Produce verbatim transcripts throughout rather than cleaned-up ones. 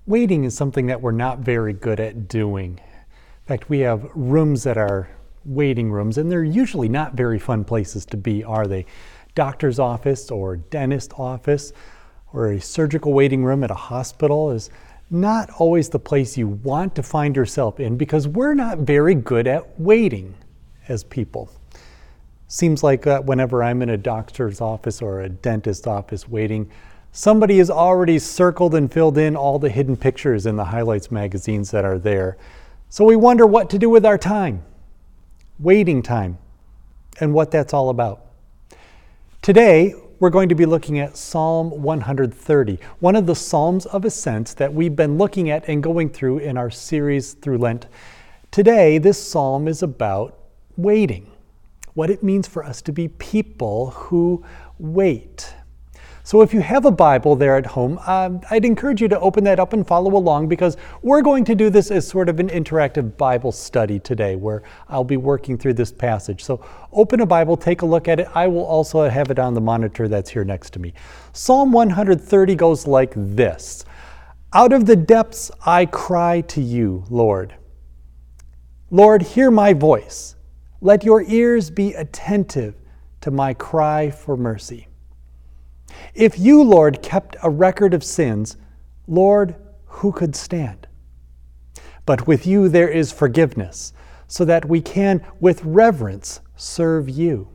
Waiting is something that we're not very good at doing. In fact, we have rooms that are waiting rooms, and they're usually not very fun places to be, are they? Doctor's office or dentist office or a surgical waiting room at a hospital is not always the place you want to find yourself in because we're not very good at waiting as people. Seems like uh, whenever I'm in a doctor's office or a dentist office waiting, somebody has already circled and filled in all the hidden pictures in the highlights magazines that are there. So we wonder what to do with our time, waiting time, and what that's all about. Today, we're going to be looking at Psalm one hundred thirty, one of the Psalms of Ascent that we've been looking at and going through in our series through Lent. Today, this psalm is about waiting, what it means for us to be people who wait. So if you have a Bible there at home, um, I'd encourage you to open that up and follow along because we're going to do this as sort of an interactive Bible study today where I'll be working through this passage. So open a Bible, take a look at it. I will also have it on the monitor that's here next to me. Psalm one hundred thirty goes like this. Out of the depths I cry to you, Lord. Lord, hear my voice. Let your ears be attentive to my cry for mercy. If you, Lord, kept a record of sins, Lord, who could stand? But with you there is forgiveness, so that we can, with reverence, serve you.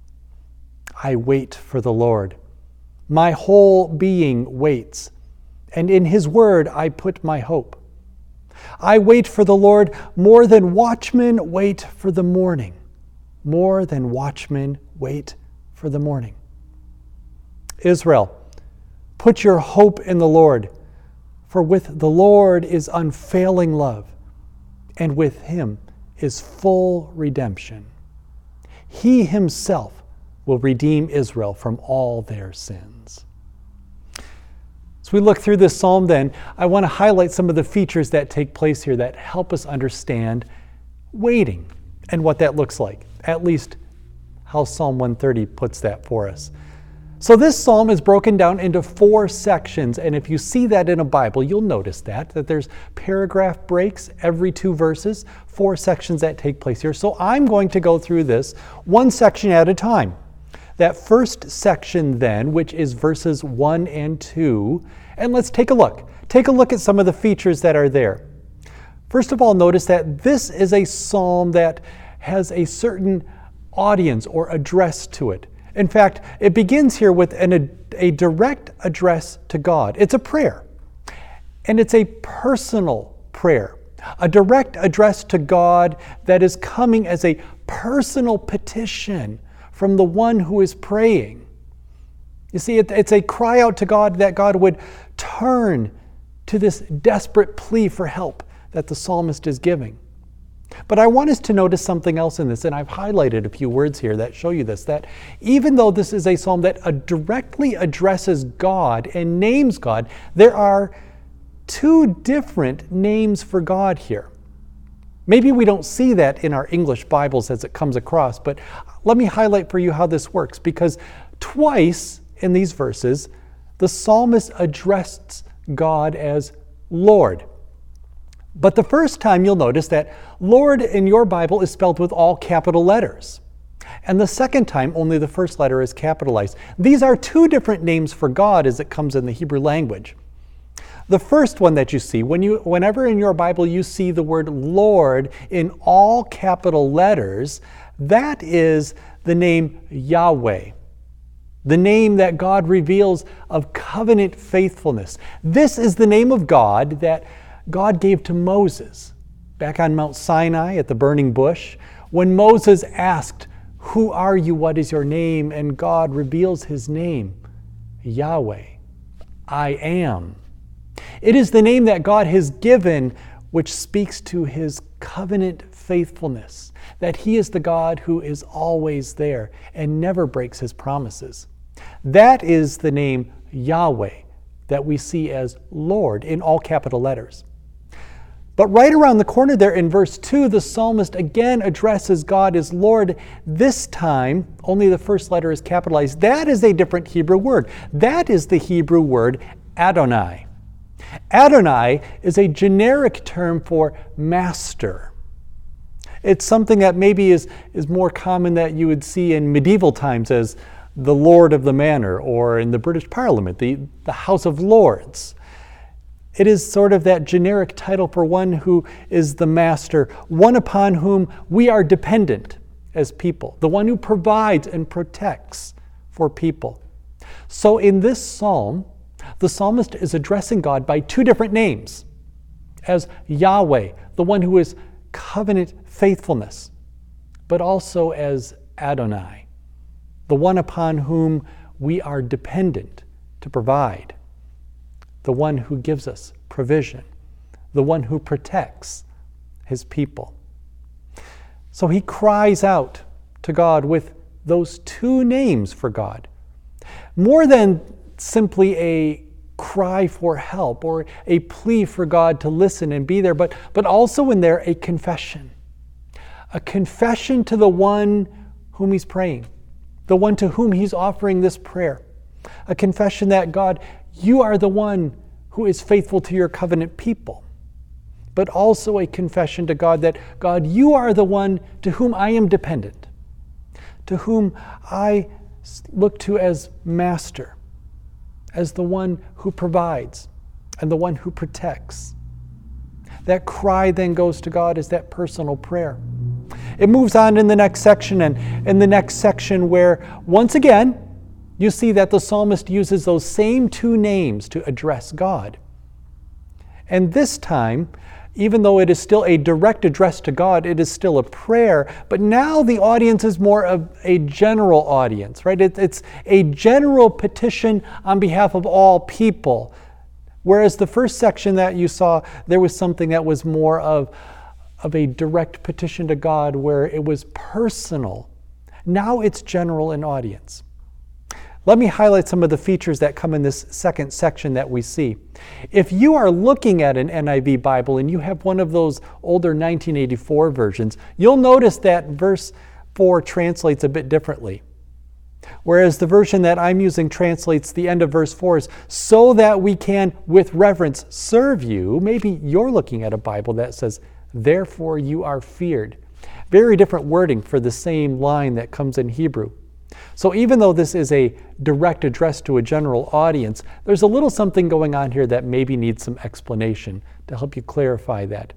I wait for the Lord. My whole being waits, and in his word I put my hope. I wait for the Lord more than watchmen wait for the morning, more than watchmen wait for the morning. Israel, put your hope in the Lord, for with the Lord is unfailing love, and with him is full redemption. He himself will redeem Israel from all their sins. As we look through this psalm then, I want to highlight some of the features that take place here that help us understand waiting and what that looks like, at least how Psalm one thirty puts that for us. So this psalm is broken down into four sections, and if you see that in a Bible, you'll notice that, that there's paragraph breaks every two verses, four sections that take place here. So I'm going to go through this one section at a time. That first section then, which is verses one and two, and let's take a look. Take a look at some of the features that are there. First of all, notice that this is a psalm that has a certain audience or address to it. In fact, it begins here with an, a, a direct address to God. It's a prayer, and it's a personal prayer, a direct address to God that is coming as a personal petition from the one who is praying. You see, it, it's a cry out to God that God would turn to this desperate plea for help that the psalmist is giving. But I want us to notice something else in this, and I've highlighted a few words here that show you this, that even though this is a psalm that uh, directly addresses God and names God, there are two different names for God here. Maybe we don't see that in our English Bibles as it comes across, but let me highlight for you how this works, because twice in these verses, the psalmist addressed God as Lord. But the first time you'll notice that Lord in your Bible is spelled with all capital letters. And the second time, only the first letter is capitalized. These are two different names for God as it comes in the Hebrew language. The first one that you see, when you, whenever in your Bible you see the word Lord in all capital letters, that is the name Yahweh, the name that God reveals of covenant faithfulness. This is the name of God that God gave to Moses back on Mount Sinai at the burning bush. When Moses asked, "Who are you? What is your name?" and God reveals his name, Yahweh, I am. It is the name that God has given which speaks to his covenant faithfulness, that he is the God who is always there and never breaks his promises. That is the name Yahweh that we see as Lord in all capital letters. But right around the corner there in verse two, the psalmist again addresses God as Lord. This time, only the first letter is capitalized. That is a different Hebrew word. That is the Hebrew word Adonai. Adonai is a generic term for master. It's something that maybe is, is more common that you would see in medieval times as the Lord of the Manor, or in the British Parliament, the, the House of Lords. It is sort of that generic title for one who is the master, one upon whom we are dependent as people, the one who provides and protects for people. So in this psalm, the psalmist is addressing God by two different names, as Yahweh, the one who is covenant faithfulness, but also as Adonai, the one upon whom we are dependent to provide, the one who gives us provision, the one who protects his people. So he cries out to God with those two names for God, more than simply a cry for help or a plea for God to listen and be there, but, but also in there a confession. A confession to the one whom he's praying, the one to whom he's offering this prayer. A confession that, God, you are the one who is faithful to your covenant people. But also a confession to God that, God, you are the one to whom I am dependent, to whom I look to as master, as the one who provides and the one who protects. That cry then goes to God as that personal prayer. It moves on in the next section, and in the next section where, once again, you see that the psalmist uses those same two names to address God. And this time, even though it is still a direct address to God, it is still a prayer, but now the audience is more of a general audience, right? It, it's a general petition on behalf of all people. Whereas the first section that you saw, there was something that was more of, of a direct petition to God where it was personal. Now it's general in audience. Let me highlight some of the features that come in this second section that we see. If you are looking at an N I V Bible and you have one of those older nineteen eighty-four versions, you'll notice that verse four translates a bit differently. Whereas the version that I'm using translates the end of verse four as, so that we can with reverence serve you. Maybe you're looking at a Bible that says, therefore you are feared. Very different wording for the same line that comes in Hebrew. So even though this is a direct address to a general audience, there's a little something going on here that maybe needs some explanation to help you clarify that.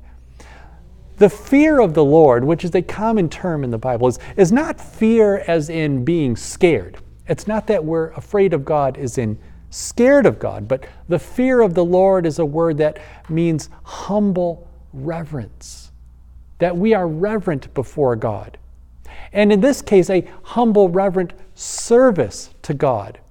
The fear of the Lord, which is a common term in the Bible, is, is not fear as in being scared. It's not that we're afraid of God as in scared of God, but the fear of the Lord is a word that means humble reverence, that we are reverent before God. And in this case, a humble, reverent service to God.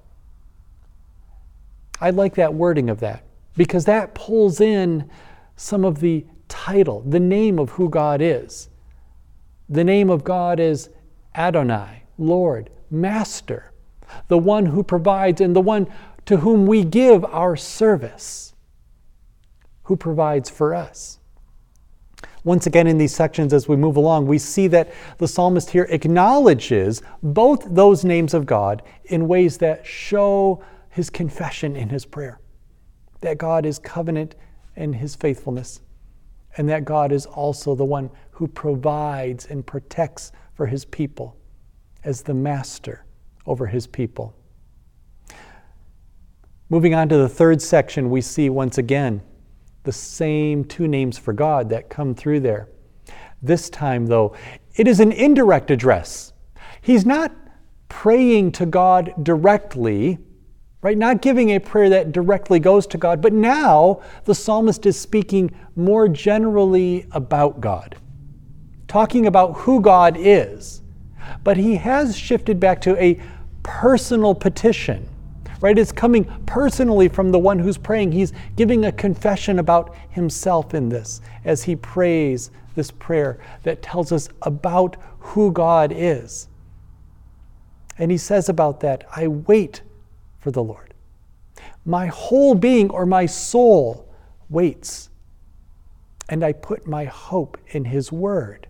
I like that wording of that, because that pulls in some of the title, the name of who God is. The name of God is Adonai, Lord, Master, the one who provides and the one to whom we give our service, who provides for us. Once again, in these sections as we move along, we see that the psalmist here acknowledges both those names of God in ways that show his confession in his prayer. That God is covenant in his faithfulness, and that God is also the one who provides and protects for his people as the master over his people. Moving on to the third section, we see once again the same two names for God that come through there. This time, though, it is an indirect address. He's not praying to God directly, right? Not giving a prayer that directly goes to God, but now the psalmist is speaking more generally about God, talking about who God is. But he has shifted back to a personal petition. Right? It's coming personally from the one who's praying. He's giving a confession about himself in this as he prays this prayer that tells us about who God is. And he says about that, I wait for the Lord. My whole being or my soul waits, and I put my hope in his word.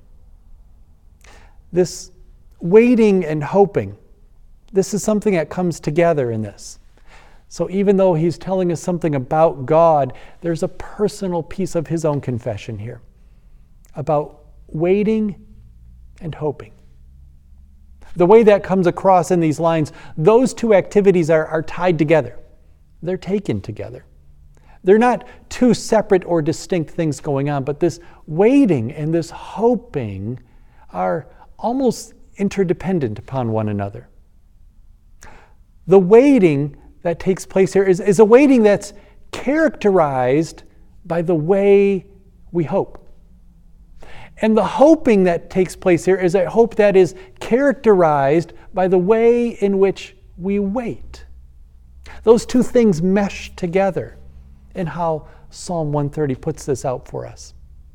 This waiting and hoping, this is something that comes together in this. So even though he's telling us something about God, there's a personal piece of his own confession here about waiting and hoping. The way that comes across in these lines, those two activities are, are tied together. They're taken together. They're not two separate or distinct things going on, but this waiting and this hoping are almost interdependent upon one another. The waiting that takes place here is, is a waiting that's characterized by the way we hope. And the hoping that takes place here is a hope that is characterized by the way in which we wait. Those two things mesh together in how Psalm one thirty puts this out for us.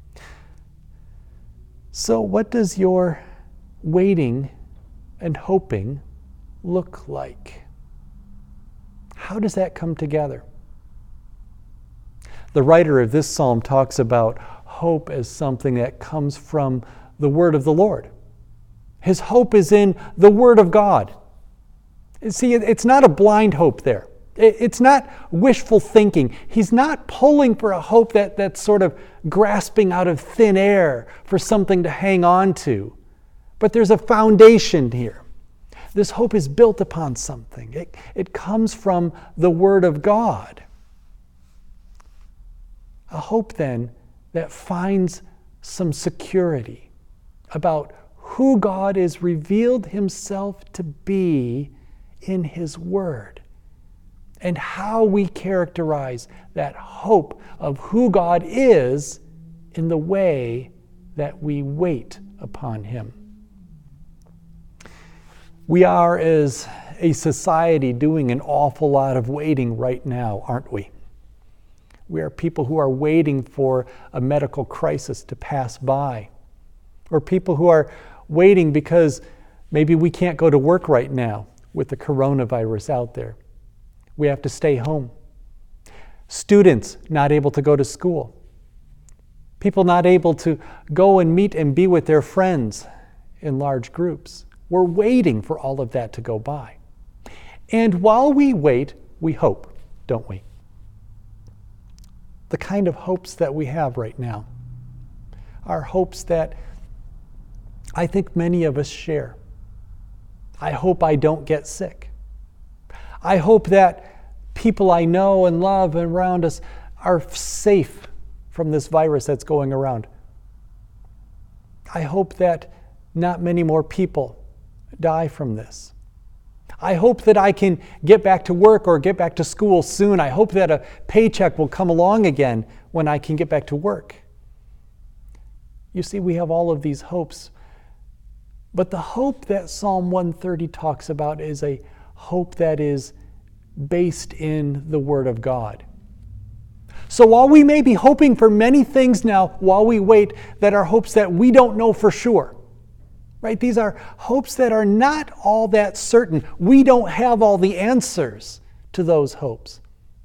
So what does your waiting and hoping look like? How does that come together? The writer of this psalm talks about hope as something that comes from the word of the Lord. His hope is in the word of God. See, it's not a blind hope there. It's not wishful thinking. He's not pulling for a hope that, that's sort of grasping out of thin air for something to hang on to. But there's a foundation here. This hope is built upon something. It, it comes from the Word of God. A hope, then, that finds some security about who God is revealed himself to be in his Word, and how we characterize that hope of who God is in the way that we wait upon him. We are, as a society, doing an awful lot of waiting right now, aren't we? We are people who are waiting for a medical crisis to pass by, or people who are waiting because maybe we can't go to work right now with the coronavirus out there. We have to stay home. Students not able to go to school. People not able to go and meet and be with their friends in large groups. We're waiting for all of that to go by. And while we wait, we hope, don't we? The kind of hopes that we have right now are hopes that I think many of us share. I hope I don't get sick. I hope that people I know and love around us are safe from this virus that's going around. I hope that not many more people die from this. I hope that I can get back to work or get back to school soon. I hope that a paycheck will come along again when I can get back to work. You see, we have all of these hopes. But the hope that Psalm one thirty talks about is a hope that is based in the Word of God. So while we may be hoping for many things now while we wait that are hopes that we don't know for sure, right? These are hopes that are not all that certain. We don't have all the answers to those hopes.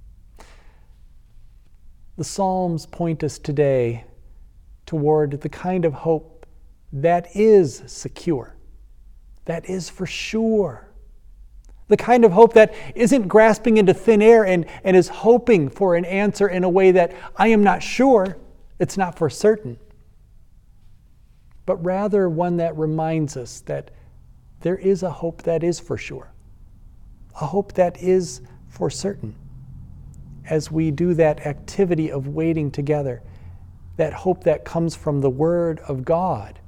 The Psalms point us today toward the kind of hope that is secure, that is for sure. The kind of hope that isn't grasping into thin air and, and is hoping for an answer in a way that I am not sure, it's not for certain. But rather one that reminds us that there is a hope that is for sure, a hope that is for certain. As we do that activity of waiting together, that hope that comes from the Word of God.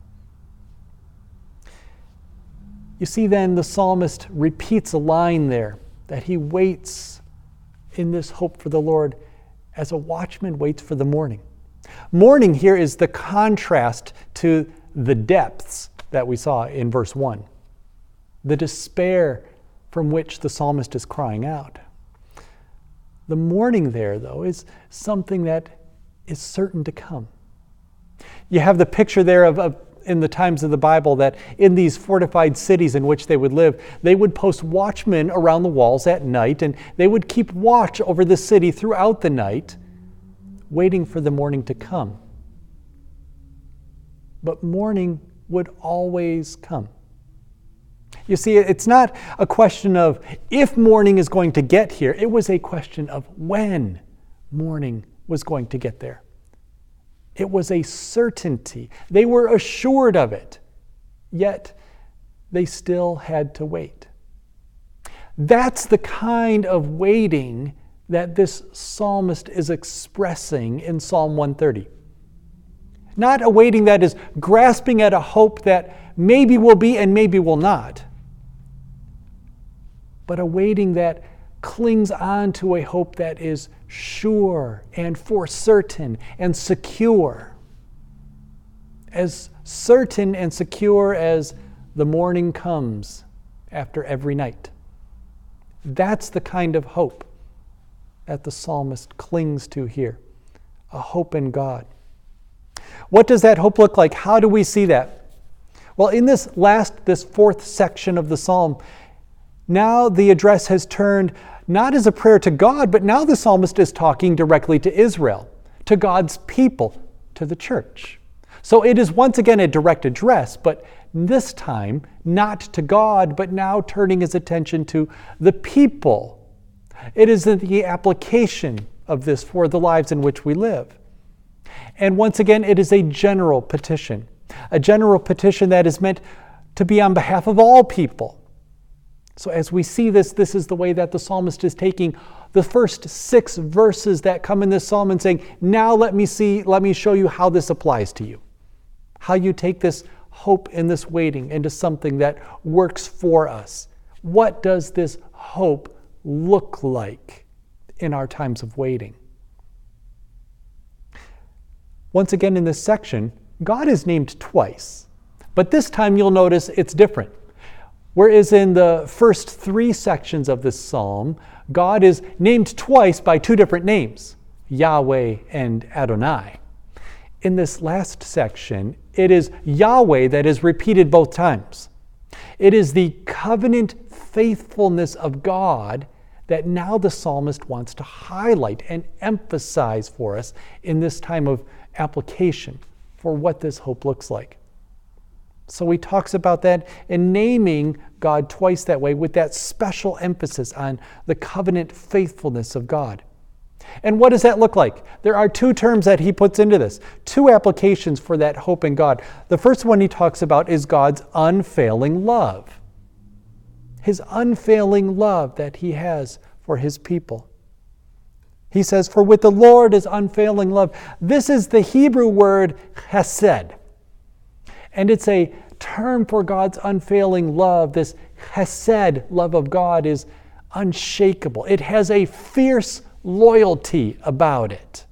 You see, then, the psalmist repeats a line there, that he waits in this hope for the Lord as a watchman waits for the morning. Morning here is the contrast to the depths that we saw in verse one, the despair from which the psalmist is crying out. The morning there, though, is something that is certain to come. You have the picture there of, of in the times of the Bible that in these fortified cities in which they would live, they would post watchmen around the walls at night, and they would keep watch over the city throughout the night, waiting for the morning to come. But morning would always come. You see, it's not a question of if morning is going to get here. It was a question of when morning was going to get there. It was a certainty. They were assured of it, yet they still had to wait. That's the kind of waiting that this psalmist is expressing in Psalm one thirty. Not a waiting that is grasping at a hope that maybe will be and maybe will not, but a waiting that clings on to a hope that is sure and for certain and secure. As certain and secure as the morning comes after every night. That's the kind of hope that the psalmist clings to here. A hope in God. What does that hope look like? How do we see that? Well, in this last, this fourth section of the psalm, now the address has turned not as a prayer to God, but now the psalmist is talking directly to Israel, to God's people, to the church. So it is once again a direct address, but this time not to God, but now turning his attention to the people. It is the application of this for the lives in which we live. And once again, it is a general petition, a general petition that is meant to be on behalf of all people. So as we see this, this is the way that the psalmist is taking the first six verses that come in this psalm and saying, now let me see, let me show you how this applies to you. How you take this hope and this waiting into something that works for us. What does this hope look like in our times of waiting? Once again in this section, God is named twice, but this time you'll notice it's different. Whereas in the first three sections of this psalm, God is named twice by two different names, Yahweh and Adonai. In this last section, it is Yahweh that is repeated both times. It is the covenant faithfulness of God that now the psalmist wants to highlight and emphasize for us in this time of application for what this hope looks like. So he talks about that in naming God twice that way with that special emphasis on the covenant faithfulness of God. And what does that look like? There are two terms that he puts into this, two applications for that hope in God. The first one he talks about is God's unfailing love. His unfailing love that he has for his people. He says, for with the Lord is unfailing love. This is the Hebrew word chesed. And it's a term for God's unfailing love. This chesed, love of God, is unshakable. It has a fierce loyalty about it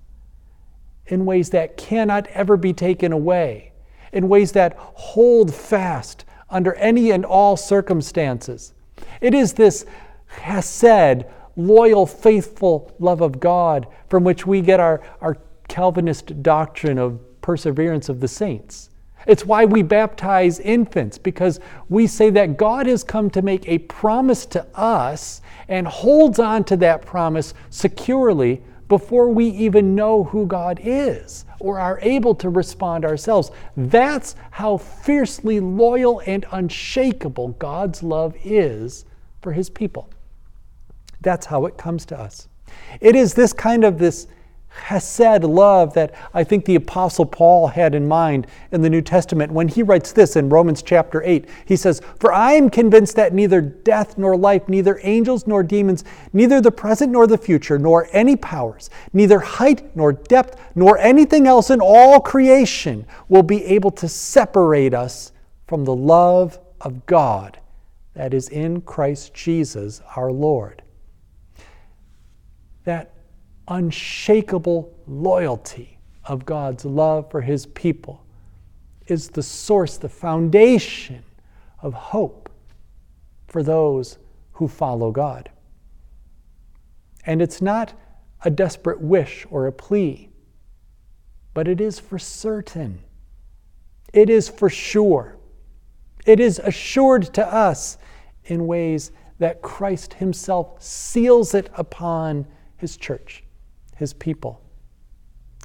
in ways that cannot ever be taken away, in ways that hold fast under any and all circumstances. It is this chesed, loyal, faithful love of God from which we get our, our Calvinist doctrine of perseverance of the saints. It's why we baptize infants, because we say that God has come to make a promise to us and holds on to that promise securely before we even know who God is or are able to respond ourselves. That's how fiercely loyal and unshakable God's love is for his people. That's how it comes to us. It is this kind of this chesed love that I think the Apostle Paul had in mind in the New Testament when he writes this in Romans chapter eight. He says, for I am convinced that neither death nor life, neither angels nor demons, neither the present nor the future, nor any powers, neither height nor depth, nor anything else in all creation will be able to separate us from the love of God that is in Christ Jesus our Lord. That unshakable loyalty of God's love for his people is the source, the foundation of hope for those who follow God. And it's not a desperate wish or a plea, but it is for certain. It is for sure. It is assured to us in ways that Christ himself seals it upon his church, his people.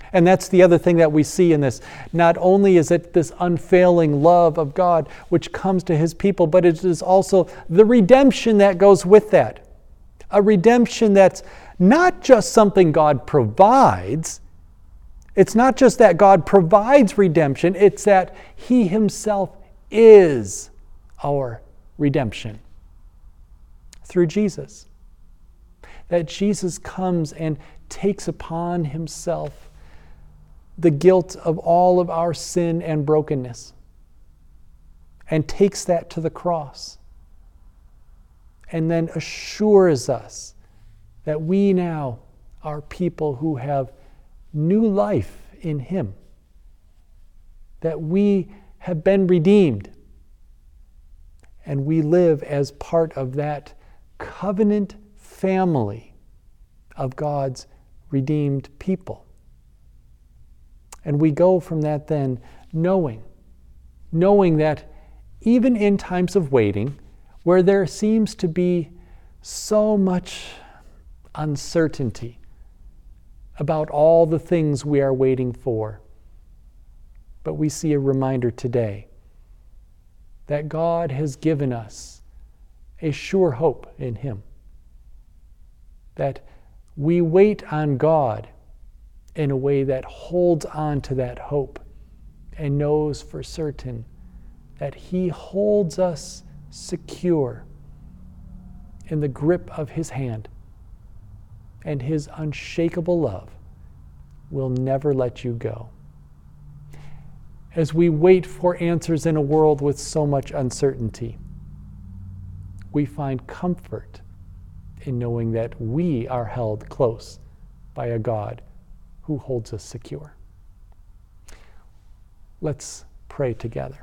And that's the other thing that we see in this. Not only is it this unfailing love of God which comes to his people, but it is also the redemption that goes with that. A redemption that's not just something God provides. It's not just that God provides redemption, it's that he himself is our redemption through Jesus. That Jesus comes and takes upon himself the guilt of all of our sin and brokenness and takes that to the cross and then assures us that we now are people who have new life in him, that we have been redeemed and we live as part of that covenant family of God's redeemed people. And we go from that then knowing, knowing that even in times of waiting, where there seems to be so much uncertainty about all the things we are waiting for, but we see a reminder today that God has given us a sure hope in him, that we wait on God in a way that holds on to that hope and knows for certain that he holds us secure in the grip of his hand, and his unshakable love will never let you go. As we wait for answers in a world with so much uncertainty, we find comfort in knowing that we are held close by a God who holds us secure. Let's pray together.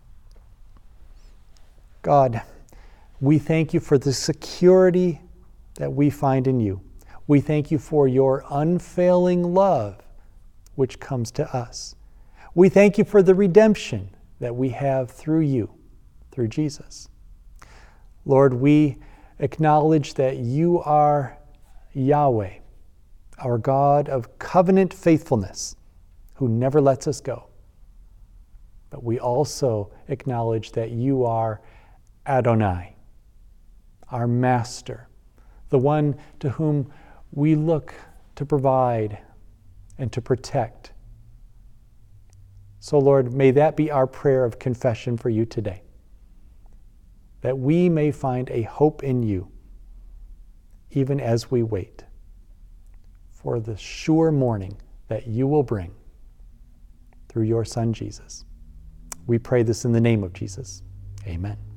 God, we thank you for the security that we find in you. We thank you for your unfailing love which comes to us. We thank you for the redemption that we have through you, through Jesus. Lord, we acknowledge that you are Yahweh, our God of covenant faithfulness, who never lets us go. But we also acknowledge that you are Adonai, our master, the one to whom we look to provide and to protect. So, Lord, may that be our prayer of confession for you today, that we may find a hope in you, even as we wait for the sure morning that you will bring through your Son, Jesus. We pray this in the name of Jesus. Amen.